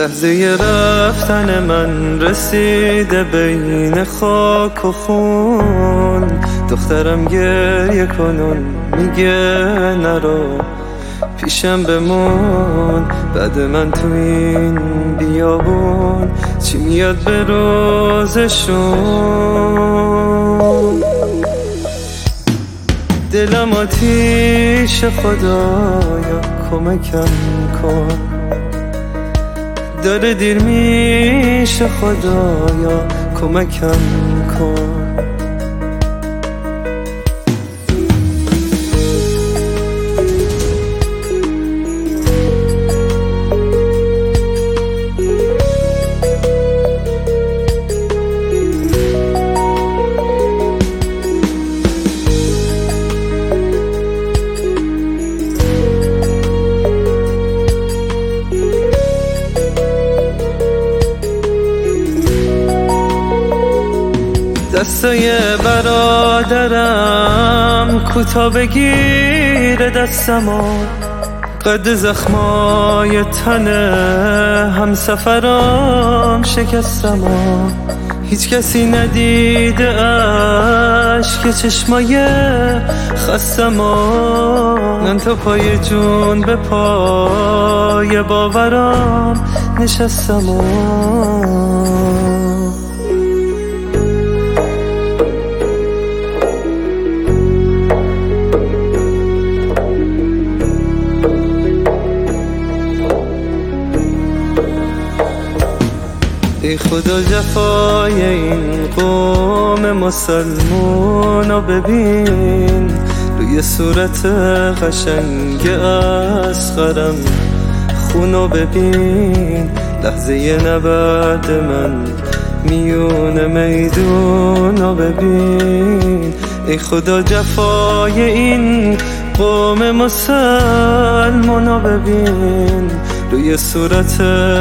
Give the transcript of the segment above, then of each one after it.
لحظه رفتن من رسیده بین خاک و خون. دخترم گریه کنون میگه نرو پیشم بمون. بعد من تو این بیابون چی میاد به روزشون. دلم آتیش خدایا کمکم کن. داره دیر میشه خدایا کمکم کن. دستای برادرم کوتا بگیره دستمو. قد زخمای تنه همسفرام شکستمو. هیچ کسی ندیده اشک چشمای خستمو. من تا پای جون به پای باورام نشستمو. ای خدا جفای این قوم مسلمونو ببین. روی صورت قشنگ اصغرم خونو ببین. لحظه نبرد من میون میدونو ببین. ای خدا جفای این قوم مسلمونو ببین. روی صورت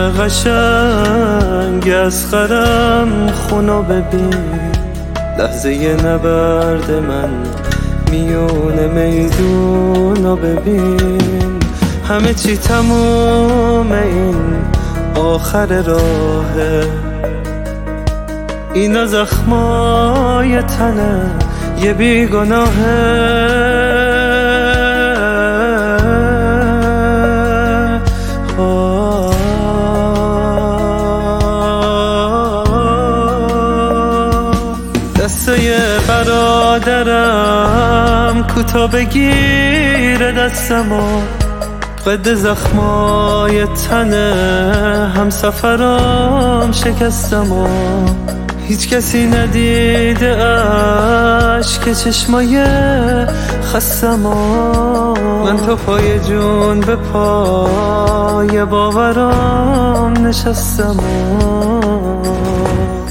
قشنگ اصغرم خونو ببین. لحظه نبرد من میون میدونو ببین. همه چی تموم این آخر راهه. اینا زخمای تنه یه بیگناهه. دستای برادرم کوتا بگیره دستمو. قد زخمای تنه همسفرام شکستمو. هیچ کسی ندیده اشک چشمای خستمو. من تا پای جون به پای باورام نشستمو.